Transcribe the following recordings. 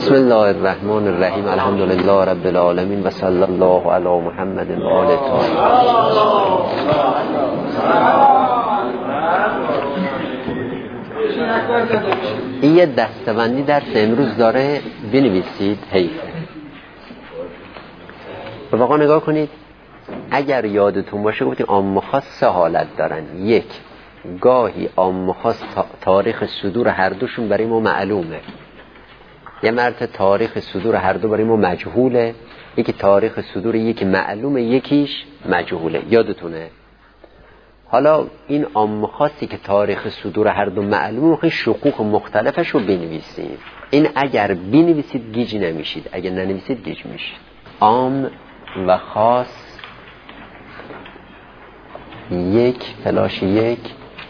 بسم الله الرحمن الرحیم. الحمد لله رب العالمین و صلی الله علی محمد و آله الطاهرین. این یه دستبندی درس امروز داره، بنویسید. حیفه. به واقعا نگاه کنید. اگر یادتون باشه گفتیم عام خاص سه حالت دارن. یک، گاهی عام خاص تاریخ صدور هر دوشون برای ما معلومه، یه مرتبه تاریخ صدور هر دو برای ما مجهوله، یکی تاریخ صدور یکی معلومه یکیش مجهوله. یادتونه؟ حالا این عام خاصی که تاریخ صدور هر دو معلومه، خیلی شقوق مختلفش رو بنویسیم. این اگر بنویسید گیج نمیشید، اگر ننویسید گیج میشید. عام و خاص یک فلاش یک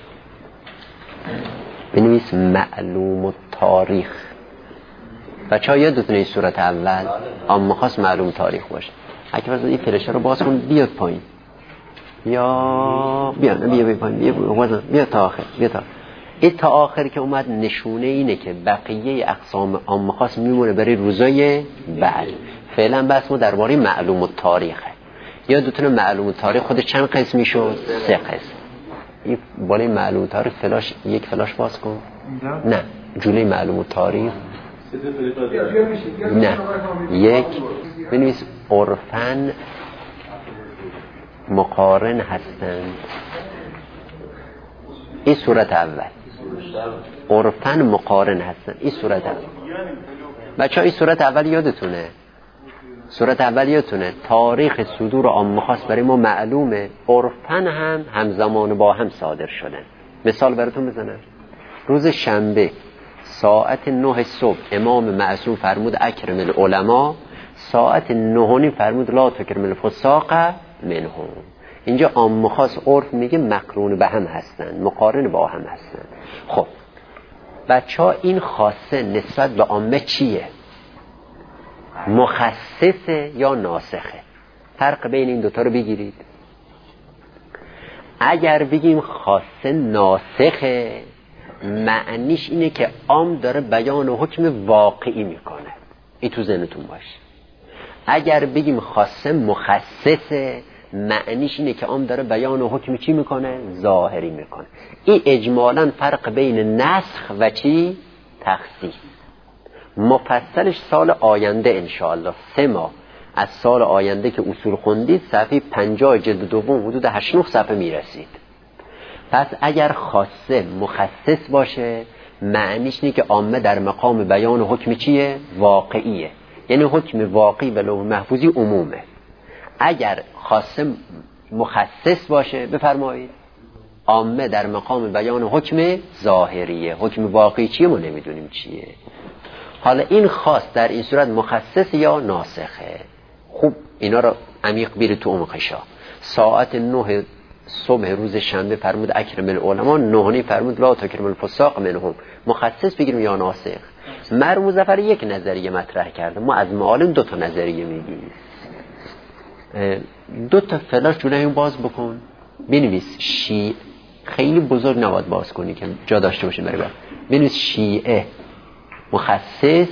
بنویس معلوم و تاریخ. بچه ها یادتونه این صورت اول عام خاص معلوم تاریخ باشه. اگه فرض این فلشه رو باز کن بیاد پایین، بیا پایین، بیا تا آخر، این تا آخر که اومد نشونه اینه که بقیه اقسام عام خاص میمونه برای روزای بعد. فعلا بس ما درباره معلوم و تاریخه. یادتونه معلوم و تاریخ خود چند قسم میشد؟ 3 قسم. این بالای معلوم و تاریخ فلاش یک فلاش باز کن. نه جلوی معلوم و تاریخ نه یک بنویس عرفاً مقارن هستند. این صورت اول. عرفاً مقارن هستند. این صورت اول. بچه ها این صورت اول یادتونه؟ صورت اول یادتونه تاریخ صدور عام خاص برای ما معلومه، عرفاً هم همزمان با هم صادر شدن. مثال براتون بزنم. روز شنبه ساعت 9 صبح امام معصوم فرمود اکرم العلماء، ساعت 9 فرمود لا تکرم الفساق منهم. اینجا عام خاص عرف میگه مقرون به هم هستن، مقارن با هم هستن. خب بچه‌ها این خاصه نسبت به عامه چیه؟ مخصصه یا ناسخه؟ فرق بین این دوتا رو بگیرید. اگر بگیم خاصه ناسخه، معنیش اینه که عام داره بیان حکم واقعی میکنه. این تو ذهنتون باشه. اگر بگیم خاصه مخصصه، معنیش اینه که عام داره بیان حکم چی میکنه؟ ظاهری میکنه. این اجمالاً فرق بین نسخ و چی؟ تخصیص. مفصلش سال آینده انشاءالله 3 ماه از سال آینده که اصول خوندید صفحه 50 جلد دوم حدود 8-9 صفحه میرسید. پس اگر خاصه مخصص باشه، معنیش اینه که عامه در مقام بیان حکم چیه؟ واقعیه. یعنی حکم واقعی و لوح محفوظی عمومه. اگر خاصه مخصص باشه، بفرمایید، عامه در مقام بیان حکم ظاهریه. حکم واقعی چیه؟ ما نمیدونیم چیه. حالا این خاص در این صورت مخصص یا ناسخه؟ خوب اینا رو عمیق بیرید تو عمقشا. ساعت 9 صبح روز شنبه فرمود اکرم العلماء، 9 فرمود لا تکرم الفساق منهم. مخصص بگیریم یا ناسخ؟ مرحوم مظفر یک نظریه مطرح کرده، ما از معالم 2 تا نظریه میگیم. 2 تا فلاش جلوی اون باز بکن، بنویس شیعه. خیلی بزرگ نباید باز کنی که جا داشته باشه برای بعد. بنویس شیعه مخصص،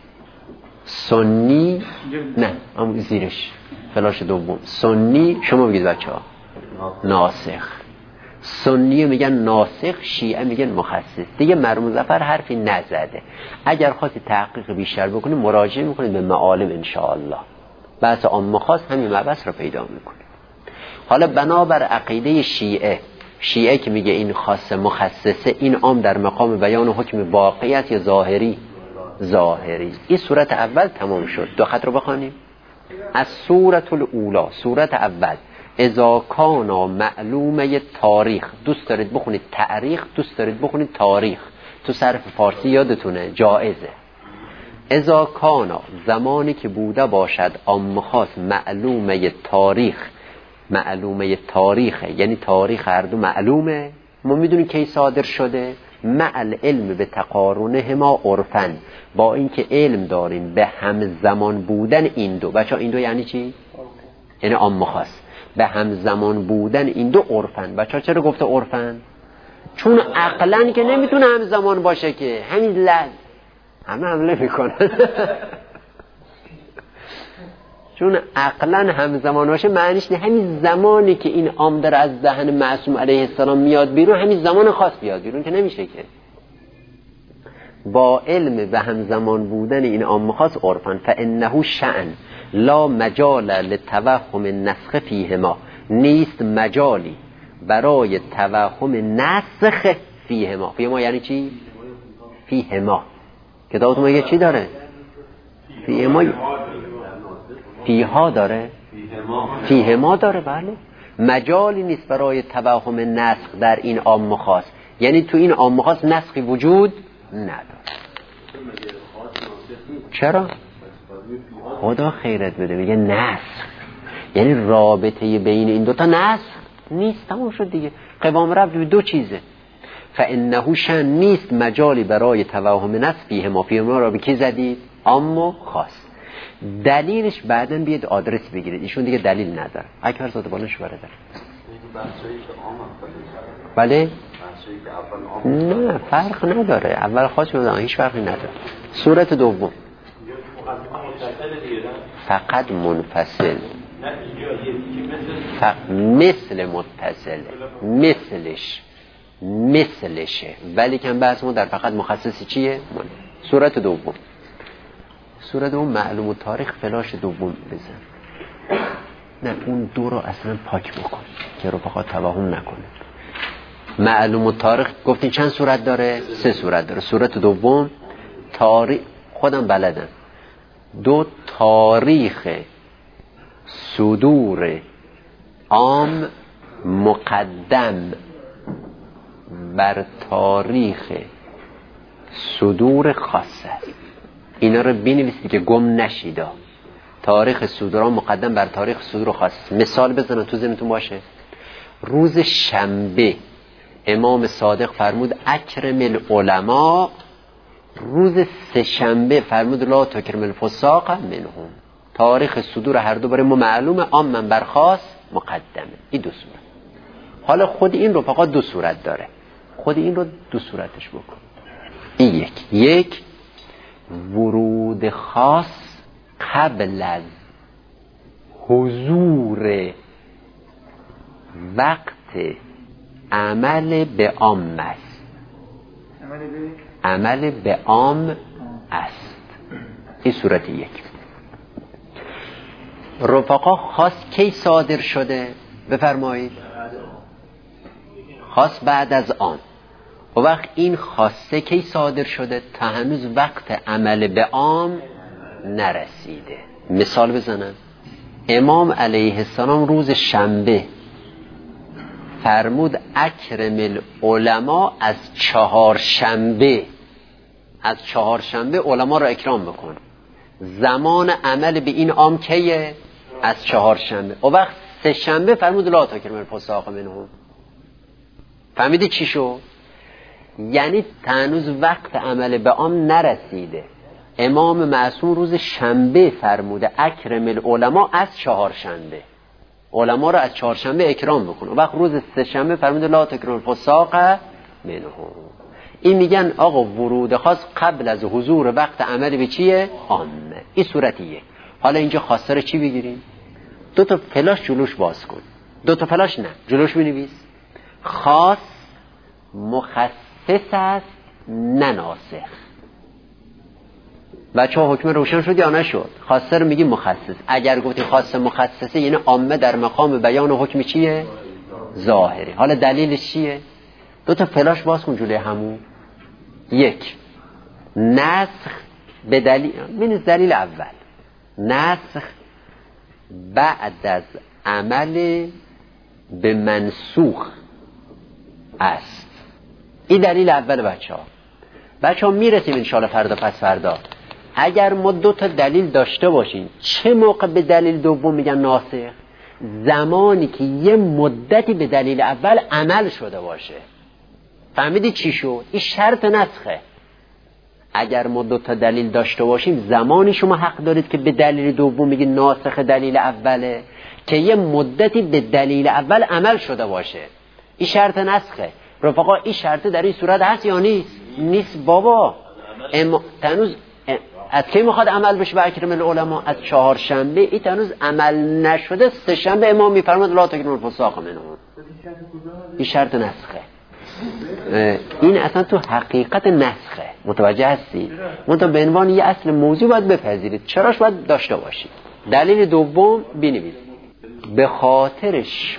سنی نه هم زیرش فلاش دوم سنی. شما بگید بچه ها ناسخ. سنی میگن ناسخ، شیعه میگن مخصص. دیگه مرحوم مظفر حرفی نزده. اگر خواستید تحقیق بیشتر بکنید مراجعه میکنید به معالم انشاءالله. بحث عام خاص همین مبحث رو پیدا میکنید. حالا بنابر عقیده شیعه که میگه این خاص مخصصه، این عام در مقام بیان حکم واقعیت یا ظاهری؟ ظاهری. این صورت اول تمام شد. 2 خط رو بخوانیم. از صورت الاولا، صورت اول، اذا کانا معلومه تاریخ. دوست دارید بخونید تاریخ، دوست دارید بخونید تاریخ. تو صرف فارسی یادتونه جائزه. اذا کانا زمانی که بوده باشد عام خاص معلومه تاریخ، معلومه تاریخه، یعنی تاریخ هر دو معلومه، ما میدونیم کی صادر شده. مع العلم به تقارنهما عرفاً، با اینکه علم داریم به همزمان بودن این دو. بچه این دو یعنی چی؟ یعنی عام خاص به همزمان بودن این دو عرفاً. بچه چرا گفته عرفاً؟ چون عقلاً که نمیتونه همزمان باشه که. همین همه حمله میکنن. چون عقلا همزمان باشه معنیش نه همین زمانی که این عام داره از دهن معصوم علیه السلام میاد بیرون همین زمان خاص بیاد بیرون که نمیشه که. با علم به همزمان بودن این عام خاص عرفاً فانه شأن لا مجال لتوهم النسخ فیهما، نیست مجالی برای توهم نسخ فیهما. فیهما یعنی چی؟ فیهما کتابتون میگه چی داره؟ فیهما فیها داره؟ فیهما داره. بله مجالی نیست برای توهم نسخ در این عام خاص، یعنی تو این عام خاص نسخی وجود نداره. چرا؟ خدا خیرت بده میگه نسخ، یعنی رابطه بین این دوتا نسخ نیست، تمام شد دیگه. قوام ربط به دو چیزه. فانه شأن نیست مجالی برای توهم نسخ فیهما. فیهما را به کی زدید؟ عام و خاص. دلیلش بعداً بیاد آدرس بگیرید، ایشون دیگه دلیل نداره. اکبر زاده بالنش برده. بله؟ نه فرق نداره، اول خاص شده هیچ فرقی نداره. صورت دوم فقط منفصل، مثل متصل، مثلشه، ولی کن بحث ما در فقط مخصصی چیه؟ صورت دوم معلوم تاریخ فلاش دوم بزن. نه اون دو رو اصلا پاک بکن که رفقا توهم نکنه. معلوم تاریخ گفتین چند صورت داره؟ 3 صورت داره. صورت دوم تاریخ، خودم بلدم، 2 تاریخ صدور عام مقدم بر تاریخ صدور خاص است. اینا رو بنویسید که گم نشید. تاریخ صدور عام مقدم بر تاریخ صدور خاص. مثال بزنم تو ذهنتون باشه. روز شنبه امام صادق فرمود اکرم العلماء، روز سه شنبه فرمود لا تکرم الفساق منهم. تاریخ صدور هر دو برای ما معلومه، عام من بر خاص مقدمه. این 2 صورت. حالا خود این رو فقط 2 صورت داره، خود این رو 2 صورتش بکن. این یک ورود خاص قبل از حضور وقت عمل به عام است. عمل به عام است. این صورت 1. رفقا خاص کی صادر شده؟ بفرمایید. خاص بعد از عام. و وقت این خاصه کی صادر شده؟ تا هنوز وقت عمل به عام نرسیده. مثال بزنم. امام علیه السلام روز شنبه فرمود اکرم العلماء، از 4 شنبه، از 4 شنبه علما را اکرام بکن. زمان عمل به این عام کیه؟ از 4 شنبه. و وقت 3 شنبه فرمود لا تکرم الفساق منهم. فهمیدی چی شو؟ یعنی هنوز وقت عمل به عام نرسیده. امام معصوم روز شنبه فرموده اکرم العلماء از 4 شنبه، علما را از 4 شنبه اکرام بکن. و وقت روز 3 شنبه فرموده لا تکرم الفساق منهم. این میگن آقا ورود خاص قبل از حضور وقت عمل به چیه؟ عامه. این صورت 1. حالا اینجا خاصه رو چی بگیریم؟ 2 تا فلاش جلوش باز کن. 2 تا فلاش نه، جلوش بنویس. خاص مخصص است نه ناسخ. بچه ها حکم روشن شد یا نشد؟ خاصه رو میگیم مخصص. اگر گفتی خاص مخصصه یعنی عامه در مقام بیان حکم چیه؟ ظاهری. حالا دلیلش چیه؟ 2 تا فلاش باز کن جلوی همون. 1 نسخ به دلیل، ببین دلیل اول نسخ بعد از عمل به منسوخ است. این دلیل اول بچه ها میرسیم انشاءالله فردا پس فردا. اگر ما 2 تا دلیل داشته باشیم، چه موقع به دلیل دوم میگن ناسخ؟ زمانی که یه مدتی به دلیل اول عمل شده باشه. فهمیدی چی شد؟ این شرط نسخه. اگر ما 2 تا دلیل داشته باشیم، زمانی شما حق دارید که به دلیل دوم میگی ناسخ دلیل اوله که یه مدتی به دلیل اول عمل شده باشه. این شرط نسخه. رفقا این شرط در این صورت هست یا نیست؟ نیست بابا. تنوز از کی میخواد عمل بشه به اکرم العلماء؟ از چهارشنبه. این تنوز عمل نشده، سه شنبه امام میفرماد لا تکرموا الفساق منهم. این شرط نسخه. این اصلا تو حقیقت نسخه. متوجه هستی؟ منتها به عنوان یه اصل موضوع باید بپذیرید. چراش باید داشته باشید. دلیل دوم بنویسید. به خاطر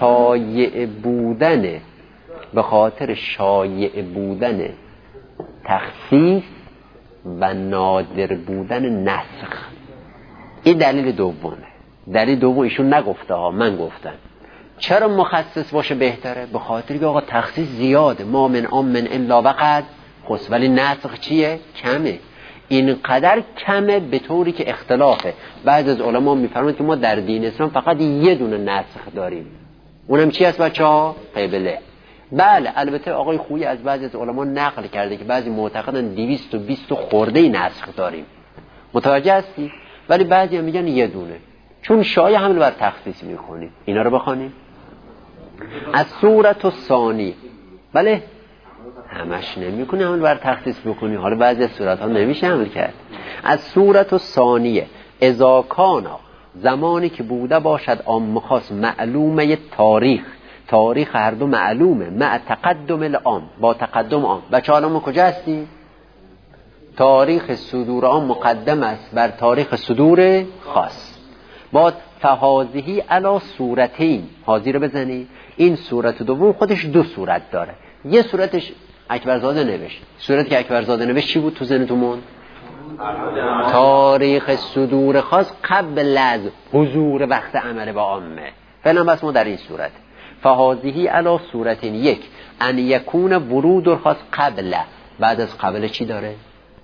شایع بودن تخصیص و نادر بودن نسخ. این دلیل دومه. دلیل دوم ایشون نگفته ها، من گفتم. چرا مخصص باشه بهتره؟ به خاطر که آقا تخصیص زیاده، ما من آمن الا وقد خص، ولی نسخ چیه؟ کمه. اینقدر کمه به طوری که اختلافه. بعض از علما میفرمایند که ما در دین اسلام فقط یه دونه نسخ داریم، اونم چی است بچه‌ها؟ قبله. بله البته آقای خویی از بعضی از علما نقل کرده که بعضی معتقدن 220 خورده نسخ داریم. متوجه هستی؟ ولی بعضی هم میگن یه دونه، چون شایع حمل بر تخصیص میکنیم. اینا رو بخوانیم. از صورت ثانی. بله همش نمیکنی حمل بر تخصیص بکنی، حالا بعضی از صورت ها نمیشه حمل کرد. از صورت ثانیه اذا کانا، زمانی که بوده باشد عام خاص معلومه تاریخ هر دو معلومه، مع تقدم العام، با تقدم عام. بچه حالا ما کجا هستی؟ تاریخ صدور عام مقدم است بر تاریخ صدور خاص. با فهازهی علا صورتین، حاضی رو بزنی. این صورت دوم خودش دو صورت داره. یه صورتش اکبرزاده نوشت. صورتی که اکبرزاده نوشت چی بود تو ذهنتون موند؟ تاریخ صدور خاص قبل از حضور وقت عمل با عامه. فعلا بس ما در این صورت فهازهی علا صورتین. یک، ان یکون ورود الخاص قبل. بعد از قبل چی داره؟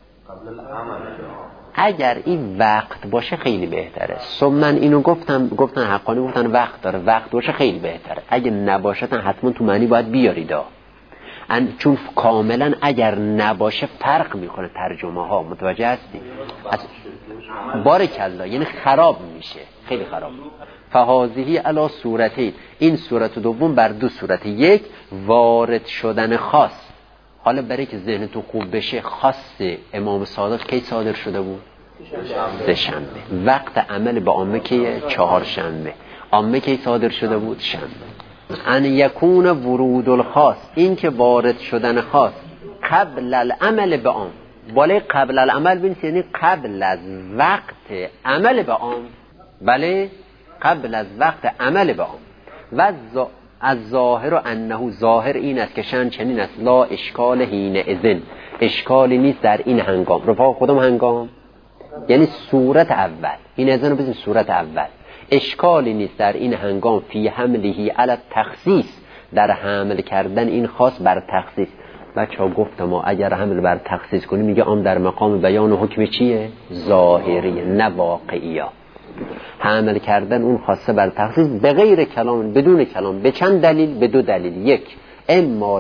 اگر این وقت باشه خیلی بهتره. من اینو گفتن حقانی گفتن وقت داره، وقت باشه خیلی بهتره. اگه نباشه حتما تو معنی باید بیارید چون کاملا اگر نباشه فرق میکنه ترجمه ها. متوجه هستی؟ بارکالله، یعنی خراب میشه، خیلی خراب. فهازهی علا صورتین، این صورت دوم بر دو صورت. یک، وارد شدن خاص. حالا برای که ذهنتون خوب بشه، خاص امام صادق کی صادر شده بود؟ سه شنبه. وقت عمل با عامه که چهارشنبه. عامه کی صادر شده بود؟ شنبه. ان یکون ورود الخاص، این که وارد شدن خاص قبل العمل به عام. بالای قبل العمل بینید یعنی قبل از وقت عمل به عام. بله قبل از وقت عمل به عام. و از ظاهر و انه، ظاهر این است که شن چنین است، لا اشکال حین اذن، اشکالی نیست در این هنگام. رفاق خودم هنگام یعنی صورت اول، این اذن رو بزنید صورت اول. اشکالی نیست در این هنگام فی حملهی علی تخصیص، در حمل کردن این خاص بر تخصیص. بچه ها گفتم ما اگر حمل بر تخصیص کنیم میگه عام در مقام بیان و حکم چیه؟ ظاهریه نه واقعیه. حمل کردن اون خاصه بر تخصیص به غیر کلام، بدون کلام. به چند دلیل؟ به دو دلیل. یک، اما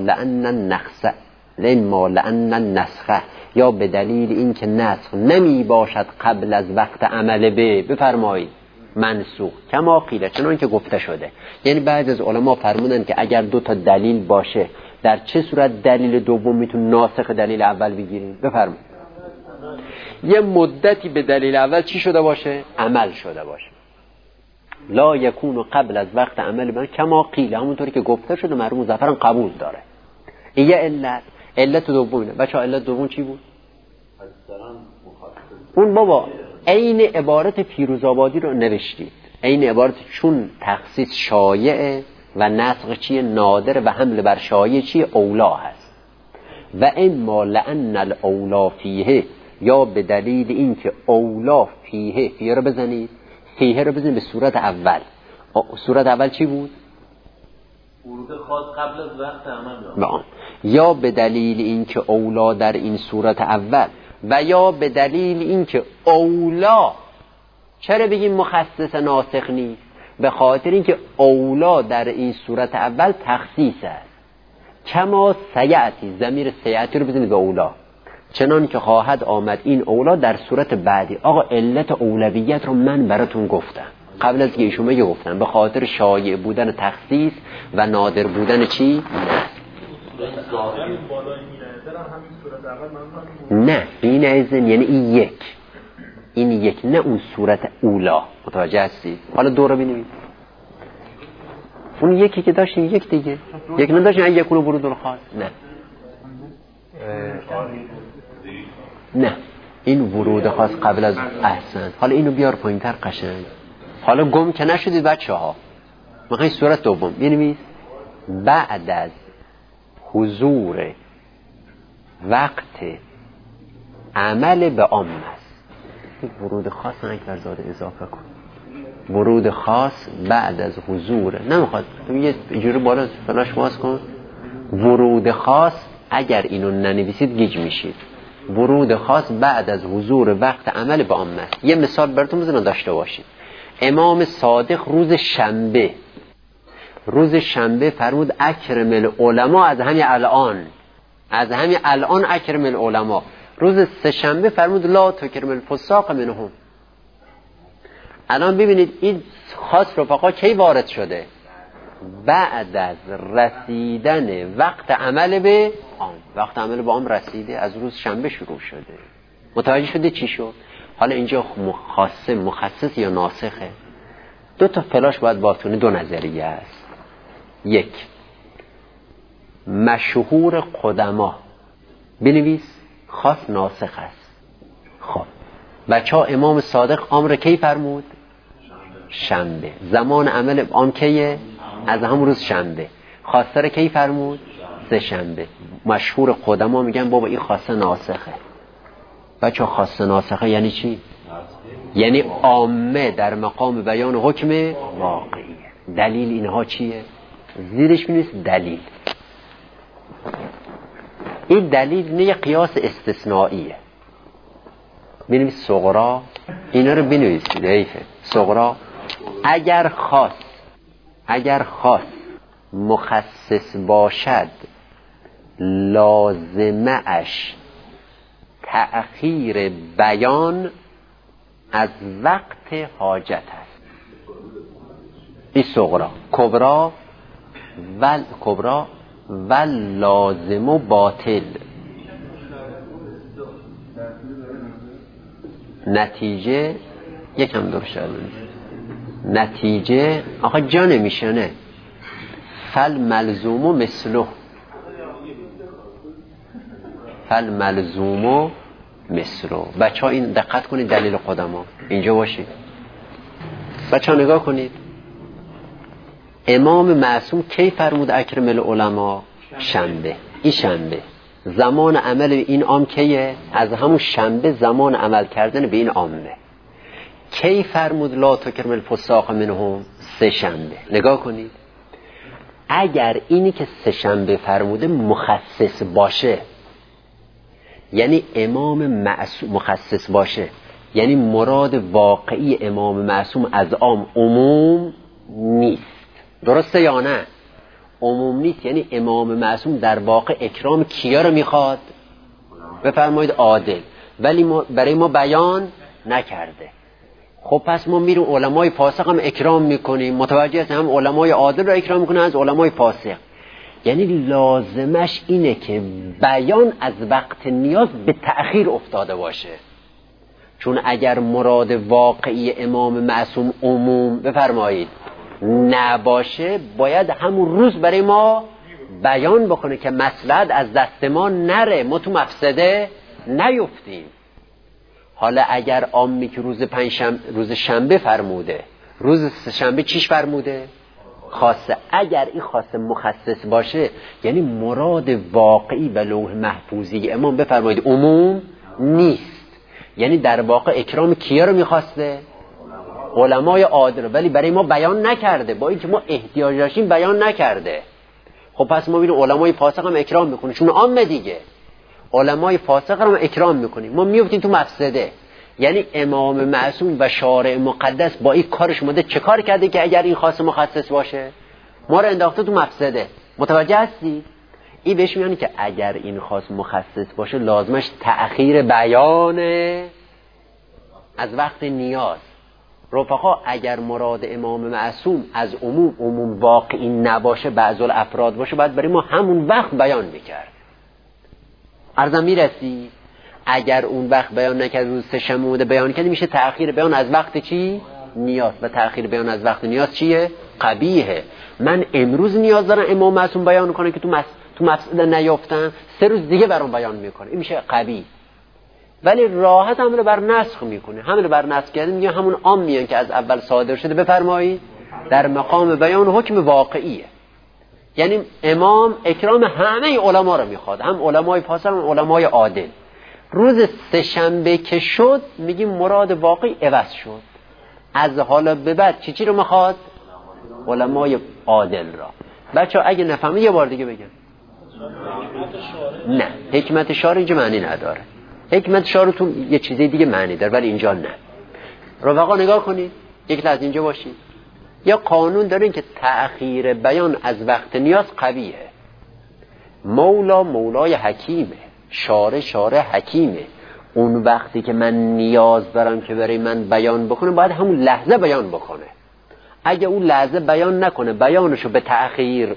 لأن النسخ، یا به دلیل این که نسخ نمی باشد قبل از وقت عمل به، بفرمایید منسوخ، کما قیل، چنان که گفته شده. یعنی بعض از علما فرمودن که اگر دو تا دلیل باشه، در چه صورت دلیل دوم میتونه ناسخ دلیل اول بگیریم؟ بفرمایید. یه مدتی به دلیل اول چی شده باشه؟ عمل شده باشه. لا یکون قبل از وقت عمل به، کما قیل، همونطوری که گفته شده. مرحوم مظفرم قبول داره. این یه علت دومه. بچه‌ها علت دوم چی بود؟ اون بابا عین عبارت فیروزآبادی رو نوشتید. عین عبارت، چون تخصیص شایعه و نسخ چیه؟ نادر، و حمل بر شایع چیه؟ اولا هست. و اما لأن الاولا فیه، یا به دلیل این که اولا فیه رو بزنید، فیه رو بزنید به صورت اول. صورت اول چی بود؟ ورود خاص قبل از وقت عمل. یا به دلیل این که اولا در این صورت اول، و یا به دلیل این که اولا، چرا بگیم مخصص ناسخ نیست؟ به خاطر این که اولا در این صورت اول تخصیص است. کما سیعتی، ضمیر سیعتی رو بزنید به اولا، چنان که خواهد آمد این اولا در صورت بعدی. آقا علت اولویت رو من براتون گفتم قبل از که ایشون بگه، گفتم به خاطر شایع بودن تخصیص و نادر بودن چی؟ نه بین ازن یعنی این یک نه اون صورت اولا. متوجه هستی؟ حالا دو رو بینید، اون یکی که داشتین یک دیگه یک نداشتین این یکونو برود الخاص. نه این ورود خاص قبل از احسن. حالا اینو بیار پایین تر قشنگ. حالا گم که نشدید بچه ها، میخوایی صورت دوم بنویس بعد از حضور وقت عمل به عام است. ورود خاص اکبر زاده اضافه کن. ورود خاص بعد از حضور نمیخواد یه جوری بالا فلاش باز کن. ورود خاص اگر اینو ننویسید گیج میشید. ورود خاص بعد از حضور وقت عمل به عام است. یه مثال براتون بزنم داشته باشید. امام صادق روز شنبه فرمود اکرم العلماء از همین الان اکرم العلماء. روز سه شنبه فرمود لا تکرم الفساق منهم. الان ببینید این خاص رفقا کی وارد شده؟ بعد از رسیدن وقت عمل به عام. وقت عمل به عام رسیده، از روز شنبه شروع شده. متوجه شده چی شد؟ حالا اینجا خاصه مخصص یا ناسخه؟ دو تا فلاش باید باتونه، دو نظریه است. یک، مشهور قدما بنویس خاص ناسخ است. خب بچه ها امام صادق امر کی فرمود؟ شنبه. زمان عمل عام کیه؟ از همون روز شنبه. خاصه کی فرمود؟ سه شنبه. مشهور قدما میگن بابا این خاصه ناسخه. بچه ها خاصه ناسخه یعنی چی؟ یعنی عامه در مقام بیان حکم واقعیه. دلیل اینها چیه؟ زیرش بنویس دلیل. این دلیل نه قیاس استثنائیه. بنویس صغرا، اینا رو بنویسید. حیفه صغرا اگر خاص مخصص باشد لازمه اش تأخیر بیان از وقت حاجت است. این صغرا. کبرا و لازم و باطل. نتیجه یکم دور شد. نتیجه آخه جا نمیشنه. فل ملزوم و مثلو. بچه ها این دقت کنید دلیل قدما اینجا باشید. بچه ها نگاه کنید. امام معصوم کی فرمود اکرم العلماء؟ شنبه. این شنبه زمان عمل این عام کیه؟ از همون شنبه زمان عمل کردن به این عامه. کی فرمود لا تکرم الفساق منهم؟ سه شنبه. نگاه کنید اگر اینی که سه شنبه فرموده مخصص باشه، یعنی امام معصوم مخصص باشه، یعنی مراد واقعی امام معصوم از عام عموم نیست. درسته یا نه؟ عموم نیست. یعنی امام معصوم در واقع اکرام کیا رو میخواد؟ بفرمایید عادل، ولی برای ما بیان نکرده. خب پس ما میریم علمای فاسق هم اکرام میکنیم. متوجه هستیم؟ هم علمای عادل رو اکرام میکنن از علمای فاسق. یعنی لازمش اینه که بیان از وقت نیاز به تأخیر افتاده باشه. چون اگر مراد واقعی امام معصوم عموم بفرمایید نباشه، باید همون روز برای ما بیان بکنه که مصلحت از دست ما نره، ما تو مفسده نیفتیم. حالا اگر عامی که روز شنبه فرموده، روز شنبه چیش فرموده؟ خاصه. اگر این خاصه مخصص باشه یعنی مراد واقعی و لوح محفوظی امام بفرمایید عموم نیست. یعنی در واقع اکرام کیا رو میخواسته؟ علمای عادل، ولی برای ما بیان نکرده. با اینکه ما احتیاج داشتیم بیان نکرده. خب پس ما ببینیم علمای فاسق هم اکرام میکنیم چون عامه دیگه. علمای فاسق هم اکرام میکنیم، ما میفتیم تو مفسده. یعنی امام معصوم و شارع مقدس با این کارش اومده چه کار کرده که اگر این خاص مخصص باشه ما رو انداخته تو مفسده. متوجه هستی؟ این بهش میگن که اگر این خاص مخصص باشه لازمش تأخیر بیان از وقت نیاز. رفقا اگر مراد امام معصوم از عموم واقعی نباشه، بعض الافراد باشه، باید برای ما همون وقت بیان میکرد. عرضم میرسی؟ اگر اون وقت بیان نکرد روز سه‌شنبه بوده بیان کرد، میشه تأخیر بیان از وقت چی؟ نیاز. و تأخیر بیان از وقت نیاز چیه؟ قبیحه. من امروز نیاز دارم امام معصوم بیان کنه که تو مفسده نیافتم، 3 روز دیگه برام بیان میکنه، این میشه قبیح. ولی راحت حمله بر نسخ میکنه. حمله بر نسخ کردن میگه همون عام میان که از اول صادر شده بفرمایید در مقام بیان حکم واقعیه. یعنی امام اکرام همه علما رو میخواد، هم علمای فاسق هم علمای عادل. روز سه‌شنبه که شد میگیم مراد واقعی عوض شد. از حالا به بعد چی رو میخواد؟ علمای عادل را. بچه اگه نفهمه یه بار دیگه بگم. نه، حکمت شارع اینجا معنی نداره. حکمت شارع تو یه چیزی دیگه معنی داره، ولی اینجا نه. رفقا نگاه کنید، یک از اینجا باشید. یا قانون دارین که تأخیر بیان از وقت نیاز قویه. مولای حکیمه، شارع حکیمه. اون وقتی که من نیاز دارم که برای من بیان بکنه باید همون لحظه بیان بکنه. اگه اون لحظه بیان نکنه، بیانشو به تأخیر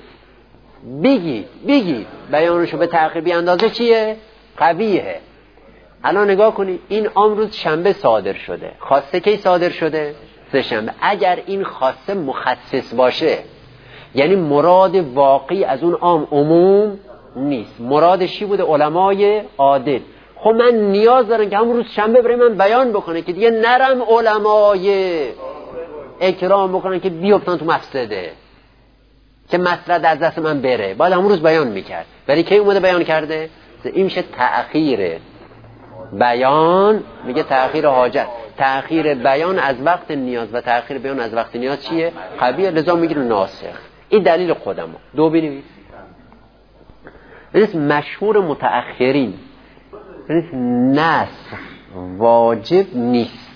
بگی بیانشو به تأخیر بیاندازه چیه؟ قویه. الان نگاه کنید، این امروز شنبه صادر شده، خواسته کی صادر شده؟ سه‌شنبه. اگر این خواسته مخصص باشه، یعنی مراد واقعی از اون عام عموم نیست، مرادش چی بوده؟ علمای عادل. خب من نیاز دارم که همون روز شنبه برای من بیان بکنه که دیگه نرم علمای اکرام بکنن که بیفتن تو مفسده، که مسئله از دست من بره. باید همون روز بیان میکرد. ولی کی اومده بیان کرده؟ این میشه تأخیر بیان. میگه تأخیر حاجت. تأخیر بیان از وقت نیاز و تأخیر بیان از وقت نیاز چیه؟ قبیح. لذا میگه ناسخ. این دلیل خودمه. دو بنویس. این مشهور متأخرین، نسخ واجب نیست.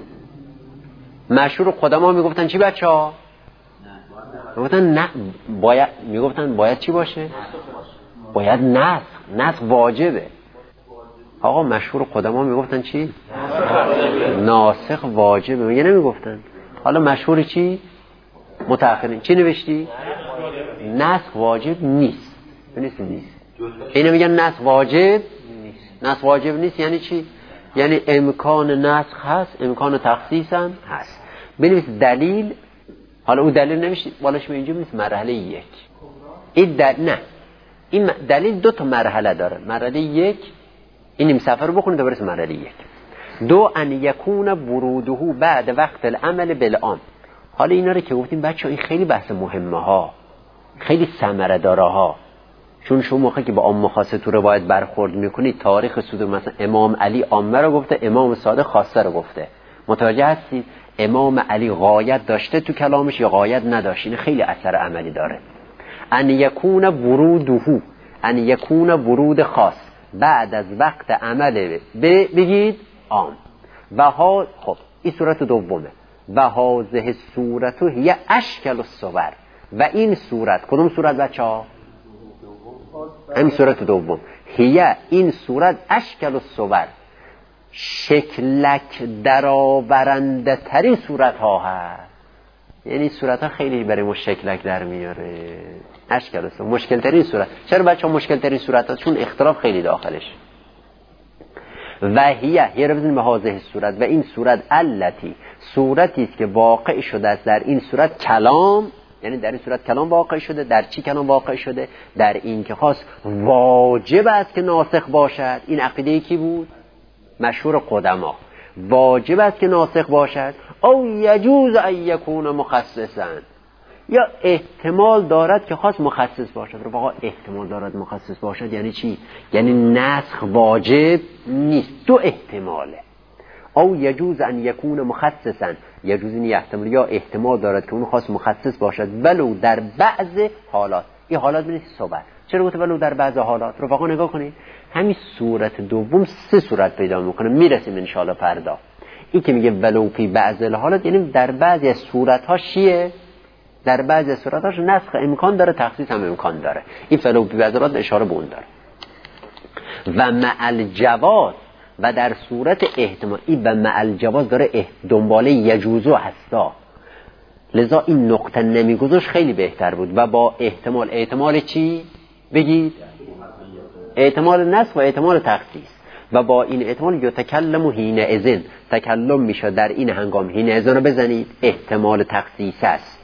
مشهور قدما میگفتن چی بچه‌ها؟ میگفتن نه، باید چی باشه؟ باید نسخ واجبه. آقا مشهور قدما میگفتن چی؟ ناسخ واجبه. میگه نمیگفتن. حالا مشهور چی؟ متأخرین چی نوشتی؟ نسخ واجب نیست. نیست. اینو میگن نسخ واجب نیست. نسخ واجب نیست یعنی چی؟ یعنی امکان نسخ هست، امکان تخصیص هم هست. بنویس دلیل. حالا اون دلیل نمیشه بالاش به اینجا نیست. مرحله 1. این دلیل 2 تا مرحله داره. مرحله 1 این نیم صفحه رو بخونید تا برسه مرحله 1. 2 ان یکون وروده بعد وقت العمل بالعام. حالا اینا رو که گفتیم بچه‌ها این خیلی بحث مهمه ها، خیلی ثمره داره ها. چون شما موقعی که با عامه خاصه تو روایت برخورد میکنید، تاریخ صدور مثلا امام علی عامه رو گفته، امام صادق خاصه رو گفته. متوجه هستید؟ امام علی غایت داشته تو کلامش یا غایت نداشت. این خیلی اثر عملی داره. ان یکون وروده، ان یکون ورود خاص بعد از وقت عمل بگید عام. و ها خب این صورت دومه. و هذه صورت هی اشکل الصور. و این صورت کدوم صورت بچه‌ها؟ همین صورت دوم. هی این صورت اشکل الصور، شکلک درآورنده ترین صورت ها هست. یعنی صورت ها خیلی برای ما شکلک در میاره. اشکال است مشکل ترین صورت. چرا بچه ها مشکل ترین صورت ها؟ چون اختلاف خیلی داخلش. و هی رو بزنیم به هذه صورت. و این صورت التی، صورتی است که واقع شده است در این صورت کلام. یعنی در این صورت کلام واقع شده. در چی کلام واقع شده؟ در این که خاص واجب است که ناسخ باشد. این عقیده کی بود؟ مشهور قدما. واجب است که ناسخ باشد. او یجوز ان یکون مخصصا، یا احتمال دارد که خاص مخصص باشد. رفقا احتمال دارد مخصص باشد یعنی چی؟ یعنی نسخ واجب نیست. 2 احتماله. او یجوز ان یکون مخصصا، یجوز این احتمال، یا احتمال دارد که اون خاص مخصص باشد ولو در بعض حالات. این حالات نیست صحبت. چرا گفته ولو در بعض حالات؟ رفقا نگاه کنید، همین صورت دوم 3 صورت پیدا میکنه. میرسیم ان شاءالله فردا. این که میگه ولو فی بعض الحالات یعنی در بعضی از صورت‌ها چیه؟ در بعضی از صورت‌هاش نسخ امکان داره، تخصیص هم امکان داره. این ولو فی بعض الحالات اشاره به اون داره. و مع الجواز، و در صورت احتمال، این و مع الجواز داره دنباله یجوزو هستا. لذا این نقطه نمیگذاشت خیلی بهتر بود. و با احتمال چی؟ بگید احتمال نسخ و احتمال تخصیص. و با این احتمال یتکلم حین اذن، تکلم میشه در این هنگام. حین اذن رو بزنید، احتمال تخصیص است.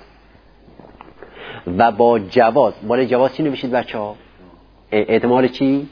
و با جواز، بالای جواز چی نوشید بچه‌ها؟ احتمال چی؟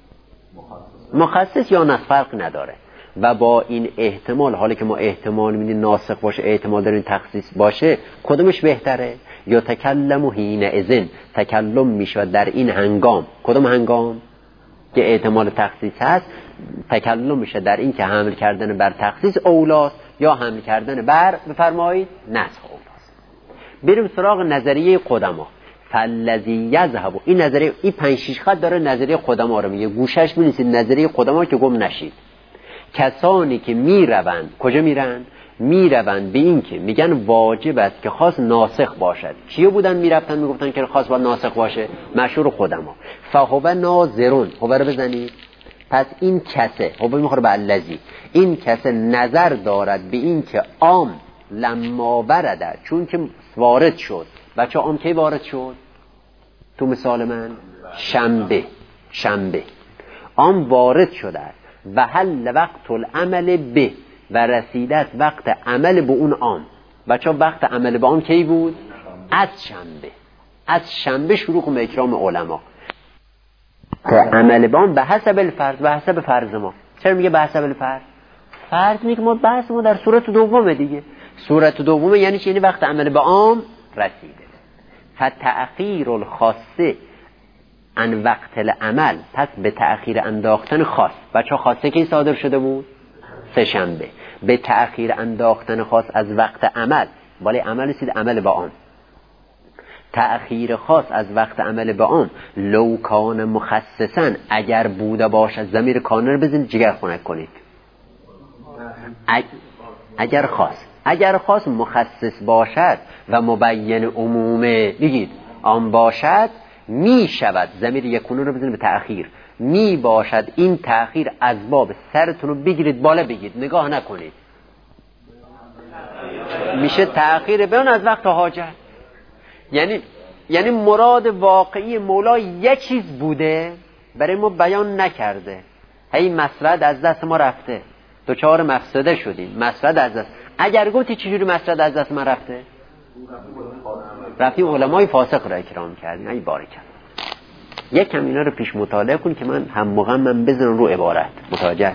مخصص یا نسخ فرق نداره. و با این احتمال، حالی که ما احتمال میدیم ناسخ باشه، احتمال داریم تخصیص باشه، کدومش بهتره؟ یا تکلم حین اذن، تکلم میشه در این هنگام. کدوم هنگام که احتمال تخصیص هست؟ تکلم میشه در این که حمل کردن بر تخصیص اولاست یا حمل کردن بر بفرمایید نسخ اولاست. بریم سراغ نظریه قدما. فالذی یذهب، این نظریه، این 5-6 خط داره نظریه قدما رو میگه، گوشش بنویسید نظریه قدما که گم نشید. کسانی که میروند، کجا میرن؟ میروند به این که میگن واجب است که خاص ناسخ باشد. کیو بودن میرفتن میگفتن که خاص باید ناسخ باشه؟ مشهور قدما. فهو ناظرون، هو رو بزنید. پس این کسه، هو میخوره به الذی، این کسه نظر دارد به این که عام لما ورده، چون که وارد شد. بچه عام کی وارد شد؟ تو مثال من شنبه عام وارد شده است. و حل وقت العمل به، و رسیدت وقت عمل به اون عام. بچه وقت عمل به عام کی بود؟ از شنبه شروع کن به اکرام علما. عمل به عام به حسب الفرض، به حسب فرض ما. چرا میگه به حسب الفرض؟ فرض میگه ما بحث ما در صورت دومه دیگه. صورت دومه یعنی چی؟ یعنی وقت عمل به عام رسیده. فتأخیر الخاصه عن وقت العمل، پس به تأخیر انداختن خاص. بچه خاصه کی صادر شده بود؟ سه‌شنبه. به تأخیر انداختن خاص از وقت عمل، بالای عمل رسید عمل به عام. تأخیر خاص از وقت عمل به عام لو کان مخصصا، اگر بوده باشد، ضمیر کان رو بزنید جگر خنک کنید. اگر خاص مخصص باشد و مبین عمومه، بگید آن باشد، می شود، ضمیر یکونو رو بزنید به تأخیر، می باشد این تأخیر از باب سرتون رو بگیرید بالا بگید، نگاه نکنید، میشه تأخیر بیان از وقت حاجت. یعنی مراد واقعی مولا یک چیز بوده برای ما بیان نکرده، هی مسرد از دست ما رفته، دوچار مفسده شدیم، مسرد از دست. اگر گفتی چجوری مسرد از دست من رفته؟ رفتیم علمای فاسق را اکرام کردیم. ای بارکالله. یکم اینا رو پیش مطالعه کن که من هم مغمم بزنم رو عبارت متوجه.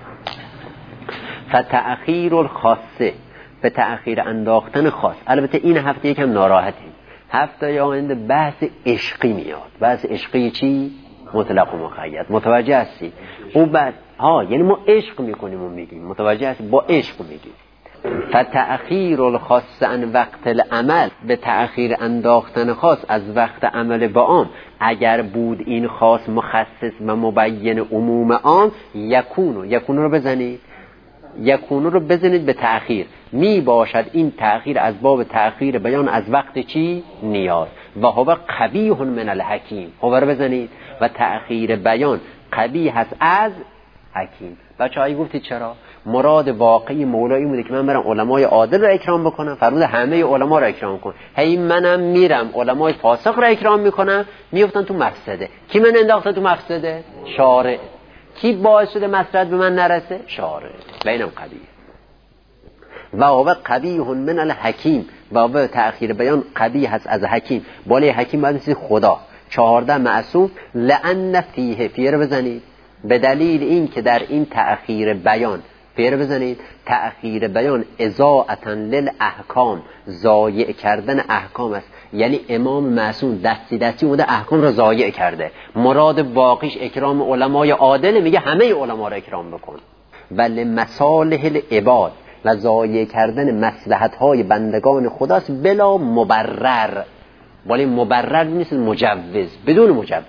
فتأخیر الخاصه، به تأخیر انداختن خاص. البته این هفته یکم ناراحتیم، هفته آینده بحث عشقی میاد. بحث عشقی چی؟ مطلق و مقید. متوجه هستی؟ او بعد یعنی ما عشق میکنیم و میگیم، متوجه هستی؟ با عشق میگیم. فتأخیر الخاص عن وقت العمل، به تأخیر انداختن خاص از وقت عمل با عام. اگر بود این خاص مخصص و مبین عموم عام، یکونو رو بزنید، یکونو رو بزنید به تأخیر، می باشد این تأخیر از باب تأخیر بیان از وقت چی؟ نیاز. و هو قبیح من الحکیم، هو رو بزنید. و تأخیر بیان قبیح هست از حکیم. بچه هایی گفتید چرا؟ مراد واقعی مولایی بوده که من برم علمای عادل را اکرام بکنم، فرمود همه علما را اکرام کن. هی منم میرم علمای فاسق را اکرام میکنم، میفتن تو مفسده. کی من انداخته تو مفسده؟ شارع. کی باعث شده مسرد به من نرسه؟ شارع. بینم قبیح. و هو قبیح من الحکیم، و هو تأخیر بیان قبیح هست از حکیم. بالای حکیم باید مثل خدا. 14 معصوم. لأن فیه رو بزنید، به دلیل این که در این تأخیر بیان، فیه رو بزنید، تأخیر بیان اضاعتا للاحکام، ضایع کردن احکام است. یعنی امام معصوم دستی اومده احکام را ضایع کرده. مراد واقعیش اکرام علمای عادل، میگه همه علما را اکرام بکن. ولی مصالح العباد، و ضایع کردن مصلحت‌های بندگان خداست بلا مبرر. ولی مبرر نیست، مجوز، بدون مجوز.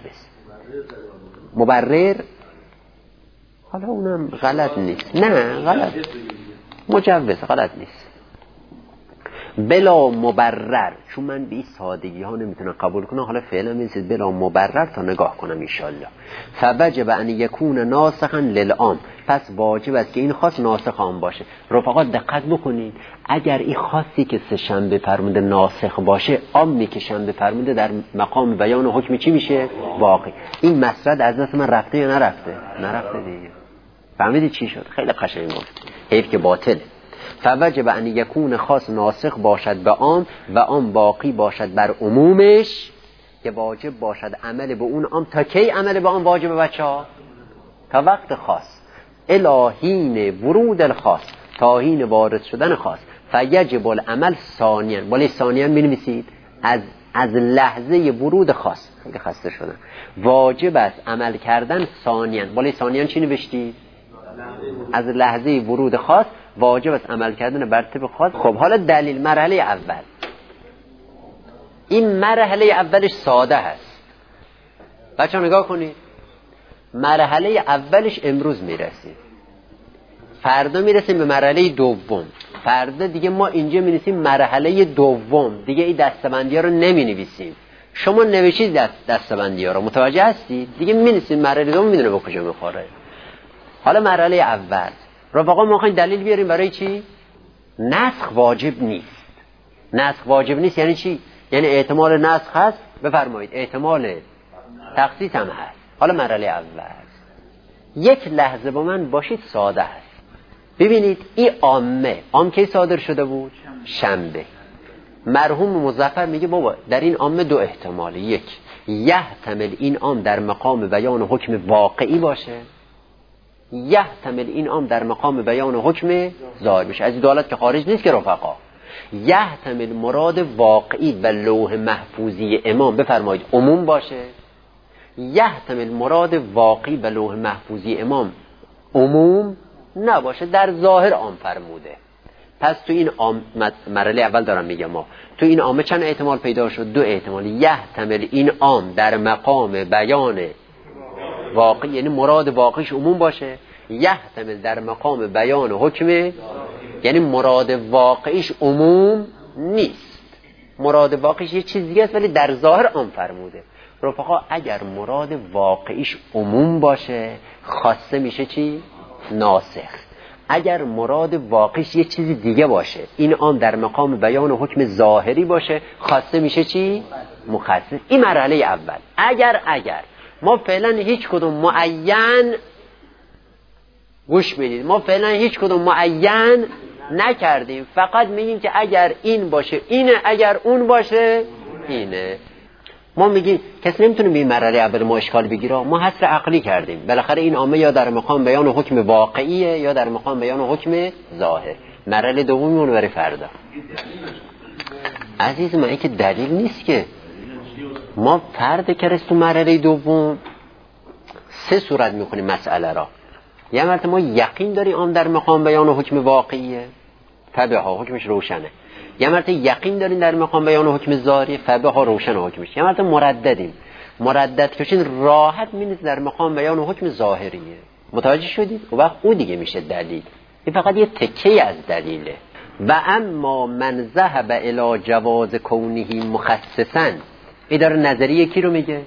مبرر حالا اونم غلط نیست، نه غلط، مجوز غلط نیست. بلا مبرر، چون من به این سادگی ها نمیتونم قبول کنم، حالا فعلا میرسید بلا مبرر تا نگاه کنم انشالله. فوجب ان یکون ناسخا للعام، پس واجب است که این خاص ناسخ عام باشه. رفقا دقت بکنید، اگر این خاصی که سه شنبه فرموده ناسخ باشه، عامی که شنبه فرموده در مقام بیان حکم چی میشه؟ واقعی. این مسرد از دست من رفته یا نرفته؟ نرفته دیگه. فهمیدی چی شد؟ خیلی قشنگ گفت، حیف که باطله. فوجب ان یکون خاص ناسخ باشد به عام و عام باقی باشد بر عمومش، که واجب باشد عمل به اون عام. تا کی عمل به عام واجب بچه ها؟ تا وقت خاص، الهین ورود الخاص، تا حین وارد شدن خاص. فیجب العمل ثانیاً، ولی ثانیاً بنویسید از لحظه ورود خاص. خیلی خسته شدم. واجب است عمل کردن ثانیاً، ولی ثانیاً چی نوشتید؟ از لحظه ورود خاص واجب است عمل کردن بر طبق خاص. خب حالا دلیل مرحله اول، این مرحله اولش ساده هست. بچه نگاه کنید، مرحله اولش امروز میرسیم، فردا میرسیم به مرحله دوم، فردا دیگه ما اینجا میرسیم مرحله دوم، دیگه این دستبندی ها رو نمی نویسیم. شما نوشید دستبندی ها رو، متوجه هستید؟ دیگه میرسیم مرحله دوم، میدونه با کجا میخوره. حالا مرحله اول رفقا ما خواهیم دلیل بیاریم برای چی؟ نسخ واجب نیست. نسخ واجب نیست یعنی چی؟ یعنی احتمال نسخ هست، بفرمایید احتمال تخصیص هم هست. حالا مرحله اول، یک لحظه با من باشید، ساده هست. ببینید این عام کی صادر شده بود؟ شنبه. مرحوم مظفر میگه بابا در این عامه دو احتماله، یک یحتمل این عام در مقام بیان حکم واقعی باشه، یحتمل این عام در مقام بیان حکم ظاهر بشه. از این دولت که خارج نیست که رفقا. یحتمل مراد واقعی و لوح محفوظی امام بفرمایید عموم باشه، یحتمل مراد واقعی و لوح محفوظی امام عموم نباشه، در ظاهر عام فرموده. پس تو این مرحله اول دارم میگم، ما تو این عامه چند احتمال پیدا شد؟ دو احتمال. یحتمل این عام در مقام بیان واقعی، یعنی مراد واقعیش عموم باشه، یحتمل در مقام بیان حکم، یعنی مراد واقعیش عموم نیست، مراد واقعیش یه چیز دیگه است ولی در ظاهر عام فرموده. رفقا اگر مراد واقعیش عموم باشه خاصه میشه چی؟ ناسخ. اگر مراد واقعیش یه چیزی دیگه باشه، این عام در مقام بیان حکم ظاهری باشه، خاصه میشه چی؟ مخصص. این مرحله اول. اگر ما فعلا هیچ کدوم معین، گوش بدید، ما فعلا هیچ کدوم معین نکردیم، فقط میگیم که اگر این باشه اینه، اگر اون باشه اینه. ما میگیم کسی نمیتونه به این مرحله اول ما اشکال بگیره، ما حصر عقلی کردیم. بالاخره این عامه یا در مقام بیان حکم واقعیه یا در مقام بیان حکم ظاهر. مرحله دومیمون برای فردا. عزیز من این که دلیل نیست که ما فرد که رسیم تو مرحله دوم سه صورت میکنیم مسئله را. یه مرتبه ما یقین داریم عام در مقام بیان حکم واقعیه، طبعا حکمش روشنه. یه مرتبه یقین داریم در مقام بیان حکم ظاهری، فبها روشن حکمش. یه مرتبه مرددیم، مردد کشین راحت می‌نیست در مقام بیان حکم ظاهریه. متوجه شدید؟ و وقت اون دیگه میشه دلیل. این فقط یه تکه از دلیله. و اما من ذهب الی جواز کونه مخصصا، این داره نظریه کی رو میگه؟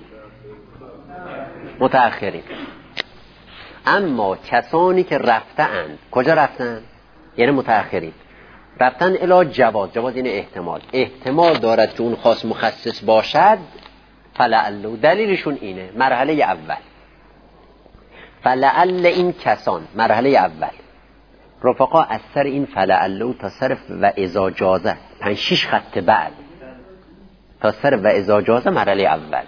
متأخرین. اما کسانی که رفتند، کجا رفتند؟ یعنی متأخرین رفتن الی جواز این احتمال دارد که اون خاص مخصص باشد، فلعل، دلیلشون اینه. مرحله اول فلعل، این کسان مرحله اول. رفقا از سر این فلعل تا سر و اذا جازه 5-6 خط بعد تا سر و اذا جازه مرحله اوله.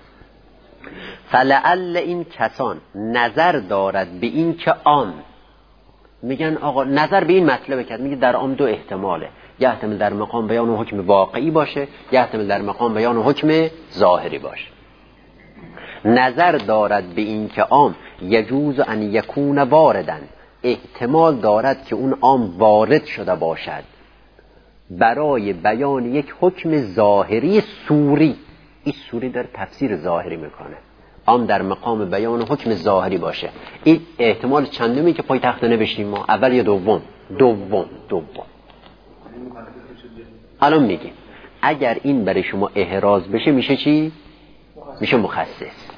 فلعل این کسان نظر دارد به این که عام، میگن آقا نظر به این مطلب کرد، میگه در عام دو احتماله، یحتمل در مقام بیان حکم واقعی باشه، یحتمل در مقام بیان حکم ظاهری باشه. نظر دارد به این که عام یجوز ان یکون واردن، احتمال دارد که اون عام وارد شده باشد برای بیان یک حکم ظاهری سوری. این سوری داره تفسیر ظاهری میکنه. عام در مقام بیان حکم ظاهری باشه. این احتمال چندمی که پای تخت نوشتیم ما؟ اول یا دوم؟ دوم. الان میگیم اگر این برای شما احراز بشه میشه چی؟ میشه مخصص.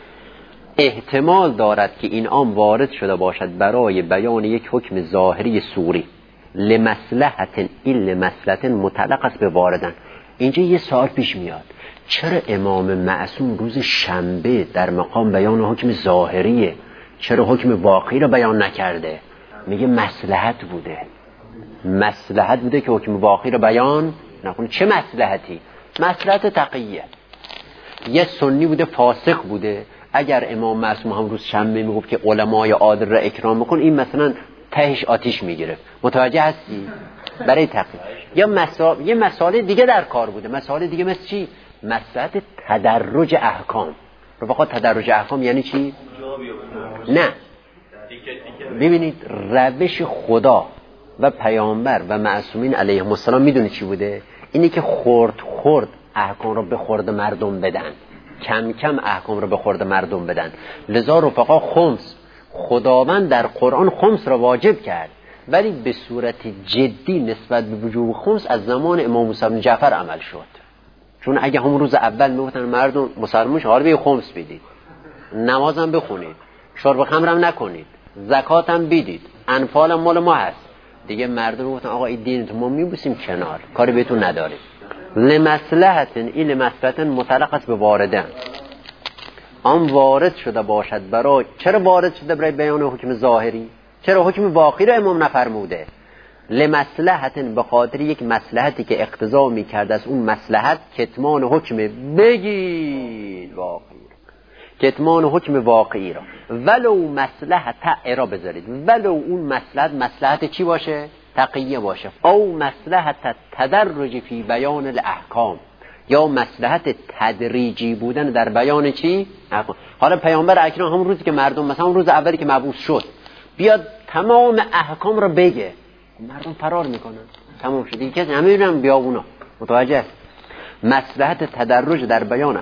احتمال دارد که این عام وارد شده باشد برای بیان یک حکم ظاهری صوری لمصلحت این لمصلحت متعلق است به واردن. اینجا یه سوال پیش میاد، چرا امام معصوم روز شنبه در مقام بیان حکم ظاهریه، چرا حکم واقعی رو بیان نکرده؟ میگه مصلحت بوده، مصلحت بوده که حکم واقعی رو بیان نکنه. چه مصلحتی؟ مصلحت تقیه. یه سنی بوده فاسق بوده، اگر امام معصوم هم روز شنبه میگفت که علمای عادل را اکرام بکن، این مثلا تهش آتیش میگیره. متوجه هستی؟ برای تقیه. یه مسائل دیگه در کار بوده. مسائل دیگه مثل چی؟ مصلحت تدرج احکام. فقط تدرج احکام یعنی چی؟ نه، ببینید روش خدا و پیامبر و معصومین علیهم السلام میدونی چی بوده؟ اینی که خرد احکام رو به خورد مردم بدن، کم کم احکام رو به خورد مردم بدن. لذا رفقا خمس، خداوند در قرآن خمس را واجب کرد، ولی به صورت جدی نسبت به وجوب خمس از زمان امام موسی بن جعفر عمل شد. چون اگه هم روز اول میگفتن مردم مسلمون حالا به خمس بدید، نمازم بخونید، شرب خمرم نکنید، زکات هم بدید، انفال هم مال ما هست دیگه، مردم میگفتن آقا این دینتون ما میبوسیم کنار، کاری بهتون نداریم. لمصلحت این لمصلحت متعلق است به واردن. آن وارد شده باشد برای، چرا وارد شده برای بیان حکم ظاهری؟ چرا حکم واقعی رو امام نفرموده؟ لمصلحت به خاطر یک مصلحتی که اقتضا می‌کرد از اون مصلحت کتمان حکم بگید واقعی، کتمان حکم واقعی را، ولو مصلحت را بذارید، ولو اون مصلحت چی باشه؟ تقیه باشه، او مصلحت تدرج فی بیان الاحکام، یا مصلحت تدریجی بودن در بیان چی؟ احکام. حالا پیامبر اکرم همون روزی که مردم، مثلا اون روز اولی که مبعوث شد، بیاد تمام احکام را بگه، مردم فرار میکنن، تمام شد دیگه، کسی همه میرن بیابونا. متوجه است؟ مصلحت تدرج در بیان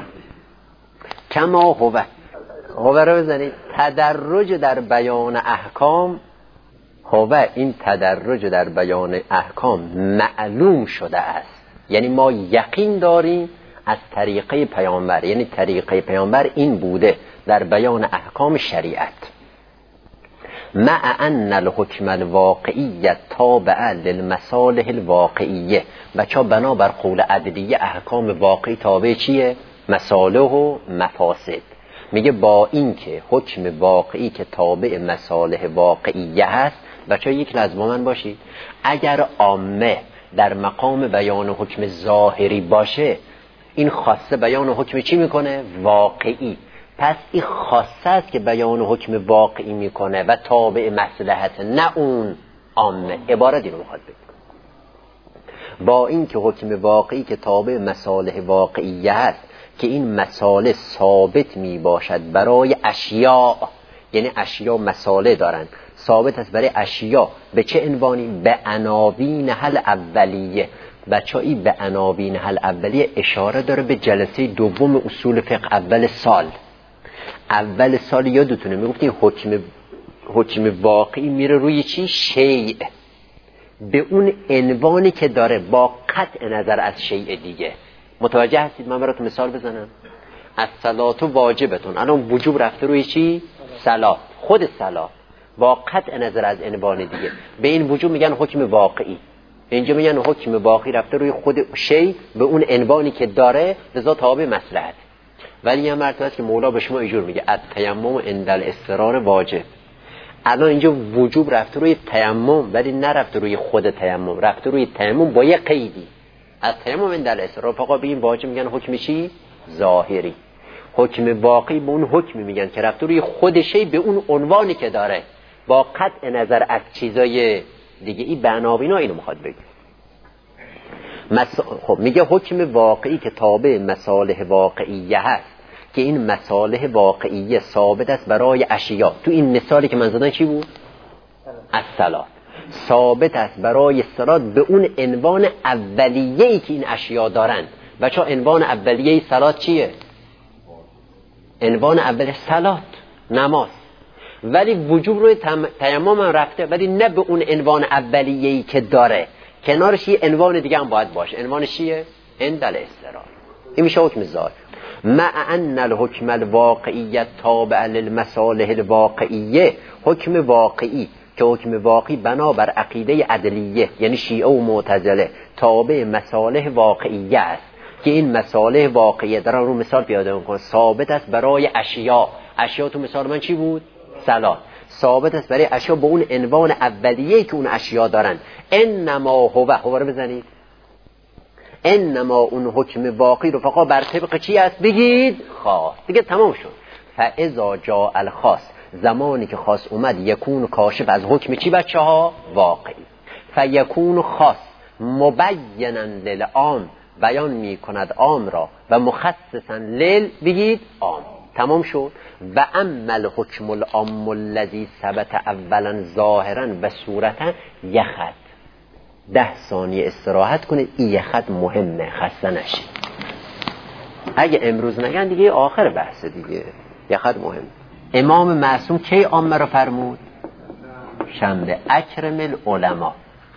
کما هو رو بزنید، تدرج در بیان احکام، هو این تدرج در بیان احکام معلوم شده است، یعنی ما یقین داریم از طریقه پیامبر، یعنی طریقه پیامبر این بوده در بیان احکام شریعت. مع ان الحکم الواقعیه تابع للمصالح الواقعیه، بچه بنابر قول عدلیه احکام واقعی تابع چیه؟ مصالح و مفاسد. میگه با این که حکم واقعی که تابع مصالح واقعیه هست، بچه یک لحظه با من باشید، اگر عامه در مقام بیان حکم ظاهری باشه، این خاصه بیان حکم چی میکنه؟ واقعی. پس این خاصه است که بیان حکم واقعی میکنه و تابع مصلحت، نه اون عامه. عبارت این رو میخواد بگه، با این که حکم واقعی که تابع مصالح واقعیه هست، که این مصالح ثابت می باشد برای اشیاء، یعنی اشیاء مصالح دارن، ثابت است برای اشیاء. به چه عنوانی؟ به عناوین حل اولیه. بچه‌ای به عناوین حل اولیه اشاره داره به جلسه دوم اصول فقه اول سال یادتونه میگفتیم حکم واقعی میره روی چی؟ شیء، به اون عنوانی که داره، با قطع نظر از شیء دیگه. متوجه هستید؟ من براتون مثال بزنم. الصلاة واجبتون، الان وجوب رفته روی چی؟ صلات، خود صلات، با قطع نظر از عنوان دیگه، به این وجوب میگن حکم واقعی. اینجا میگن حکم واقعی رفته روی خود شی، به اون عنوانی که داره، لذا تابع مصلحت. ولی یه مرتبه است که مولا به شما اینجور میگه التیمم عند الاضطرار واجب. الان اینجا وجوب رفته روی تیمم، ولی نرفته روی خود تیمم، رفته روی تیمم با یه قیدی، التیمم عند الاضطرار. فقط به این واجب میگن حکم چی؟ ظاهری. حکم واقعی به اون حکمی میگن که رفته روی خود شی، به اون عنوانی که داره، با قطع نظر از چیزای دیگه. این بنابینا اینو میخواد بگه. خب میگه حکم واقعی که تابع مصالح واقعیه هست، که این مصالح واقعیه ثابت است برای اشیاء. تو این مثالی که من زدم چی بود؟ الصلاة. ثابت است برای صلات به اون عنوان اولیه‌ای که این اشیاء دارن. بچه عنوان اولیه صلات چیه؟ عنوان اولیه صلات، نماز. ولی وجوب روی تیمم هم رفته، ولی نه به اون عنوان اولیه‌ای که داره، کنارش یه عنوان دیگه هم باید باشه. عنوانش چیه؟ عند الاضطرار. این میشه حکم ظاهر. مع ان الحکم الواقعیت تابع للمصالح الواقعیه، حکم واقعی که حکم واقعی بنابر عقیده عدلیه یعنی شیعه و معتزله تابع مصالح واقعیه است که این مصالح واقعیه در رو مثال پیاده میکنه ثابت است برای اشیاء. اشیاء تو مثال من چی بود؟ صلات. ثابت است برای اشیاء با اون عنوان اولیه‌ای که اون اشیاء دارن. انما هو رو بزنید. انما اون حکم واقعی رو فقط بر طبق چی است؟ بگید خاص. دیگه تمام شد. فاذا جاء الخاص، زمانی که خاص اومد، یکون کاشف از حکم چی بچه ها؟ واقعی. فیکون خاص مبینا للعام، بیان می کند عام را، و مخصصا لل بگید عام. تمام شد. و اما الحکم العام الذی ثبت اولا ظاهرا و صورتا یخط. 10 ثانیه استراحت کنید. این یخط مهمه، خسته نشید. اگه امروز نگن دیگه آخر بحث دیگه. یخط مهم. امام معصوم کی عامه رو فرمود؟ شنبه. اکرم العلماء،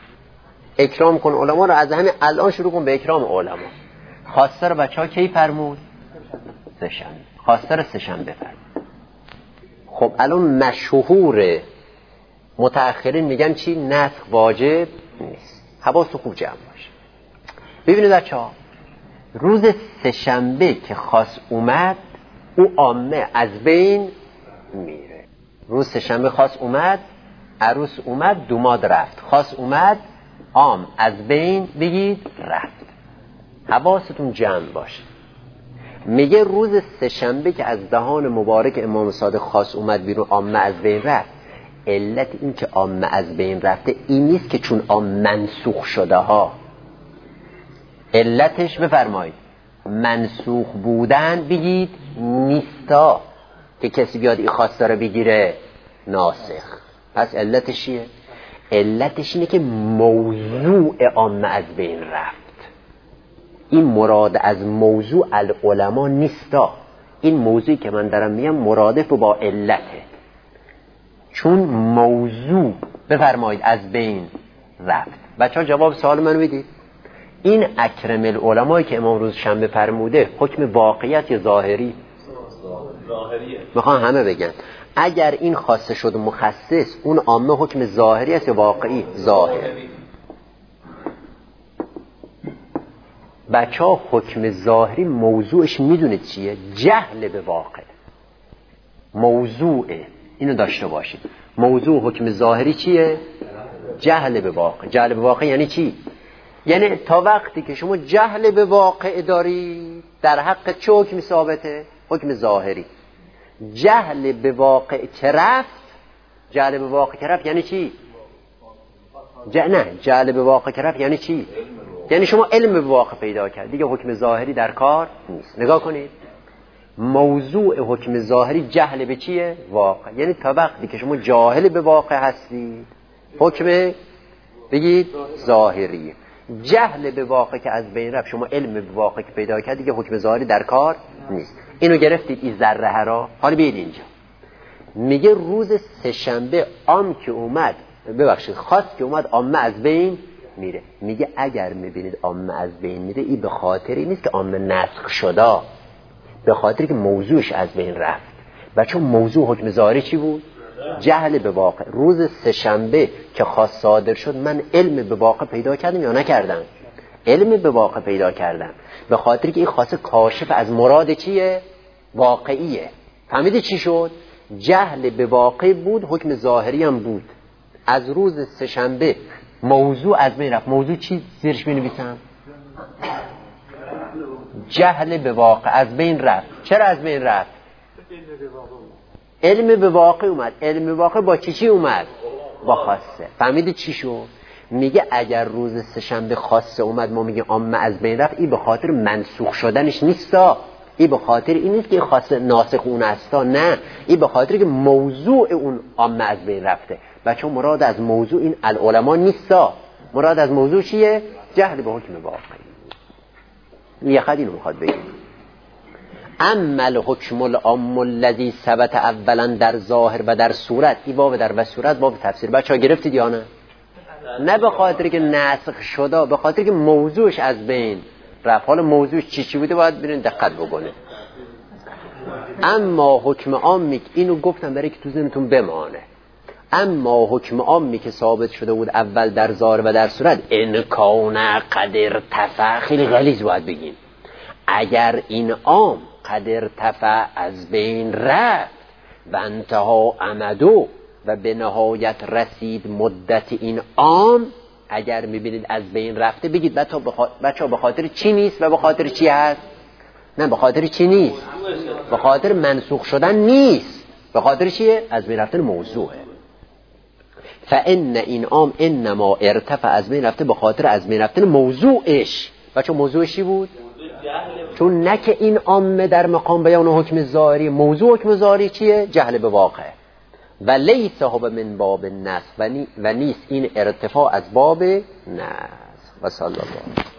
اکرام کن علما رو. از همین الان شروع کن به اکرام علما. خواسته رو بچه ها کی فرمود؟ سه‌شنبه. خواسته رو سه‌شنبه فرمود. خب الان مشهور متأخرین میگن چی؟ نسخ واجب نیست. حواس خوب جمع باشه. ببینید بچه ها، روز سه‌شنبه که خاص اومد، او عامه از بین میره. روز سه‌شنبه خاص اومد، عروس اومد، دوماد رفت. خاص اومد، عام از بین بگید رفت. حواستون جمع باشه. میگه روز سه‌شنبه که از دهان مبارک امام صادق خاص اومد بیرون، عامه از بین رفت. علت این که عامه از بین رفته این نیست که چون عام منسوخ شده ها. علتش بفرمایید منسوخ بودن بگید نیستا که کسی بیاد این خواسته رو بگیره ناسخ. پس علتش چیه؟ علتش اینه که موضوع عامه از بین رفت. این مراد از موضوع العلماء نیستا. این موضوعی که من دارم میگم مرادف با علته. چون موضوع بفرمایید از بین رفت. بچه ها جواب سوال منو بدید. این اکرم العلمایی که امام روز شنبه فرموده حکم واقعیت یا ظاهری؟ ظاهریه. میخوان همه بگن اگر این خاصه شد مخصص، اون عامه حکم ظاهری است یا واقعی؟ ظاهری. بچه ها حکم ظاهری موضوعش میدونید چیه؟ جهل به واقع. موضوعه، اینو داشته باشید. موضوع حکم ظاهری چیه؟ جهل به واقع. جهل به واقع یعنی چی؟ یعنی تا وقتی که شما جهل به واقع داری در حق چه حکمی ثابته؟ حکم ظاهری. جهل به واقع که رفت، جهل به واقع که رفت یعنی چی؟ نه، جهل به واقع که رفت یعنی چی؟ یعنی شما علم به واقع پیدا کرد، دیگه حکم ظاهری در کار نیست. نگاه کنید، موضوع حکم ظاهری جهل به چیه؟ واقع. یعنی تا وقتی که شما جاهل به واقع هستی حکم بگید ظاهری. جهل به واقع که از بین رفت، شما علم به واقع که پیدا کرد، دیگه حکم ظاهری در کار نیست. اینو گرفتید این ذره را. حالا بیاید اینجا میگه روز سه‌شنبه عام که اومد، ببخشید خاص که اومد، عامه از بین میره. میگه اگر میبینید عامه از بین میره، این به خاطری نیست که عامه نسخ شده، به خاطری که موضوعش از بین رفت. و چون موضوع حکم ظاهری چی بود؟ جهل به واقع. روز سه‌شنبه که خاص صادر شد، من علم به واقع پیدا کردم یا نکردم؟ علم به واقع پیدا کردم، به خاطری که این خاصه کاشف از مراد چیه؟ واقعیه. فهمیدی چی شد؟ جهل به واقع بود، حکم ظاهری هم بود. از روز سه‌شنبه موضوع از بین رفت. موضوع چی زیرش بنویسم؟ جهل به واقع از بین رفت. چرا از بین رفت؟ علم به واقع اومد. علم به واقع با چی اومد؟ با خاصه. فهمیدی چی شد؟ میگه اگر روز سه‌شنبه خاصه اومد، ما میگه عامه از بین رفت، این به خاطر منسوخ شدنش نیستا. این به خاطر این نیست که خاصه ناسخ اون هستا، نه، این به خاطر که موضوع اون عامه از بین رفته. بچه مراد از موضوع این العلماء نیستا. مراد از موضوع چیه؟ جهل به حکم واقعی. یه خد اینو میخواد بگیم. اما الحکم العام الذی ثبت اولا در ظاهر و در صورت. این باب در و صورت باب تفسیر. بچه ها گرفتید یا نه؟ نه به خاطر که نسخ شده، به خاطر که موضوعش از بین رفت. حالا موضوعش چی بوده باید برین دقت بکنه. اما حکم عامی، اینو گفتم برای که تو ذهنتون بمانه، اما حکم عامی که ثابت شده بود اول در ظاهر و در صورت، ان کان قد ارتفع، خیلی غلیظ باید بگیم، اگر این عام قد ارتفع از بین رفت و انتها امدو و به نهایت رسید مدت این عام، اگر میبینید از بین رفته بگید بچه به خاطر چی نیست و به خاطر چی هست؟ نه به خاطر چی نیست، به خاطر منسوخ شدن نیست، به خاطر چیه؟ از بین رفتن موضوعه. فان این عام انما ارتفع، از بین رفته به خاطر از بین رفتن موضوعش. بچه موضوعش چی بود؟ چون نه که این عام در مقام بیان حکم ظاهری، موضوع حکم ظاهری چیه؟ جهل به واقع. و لیس هو من باب النسخ، و نیست این ارتفاع از باب نسخ. و صلی الله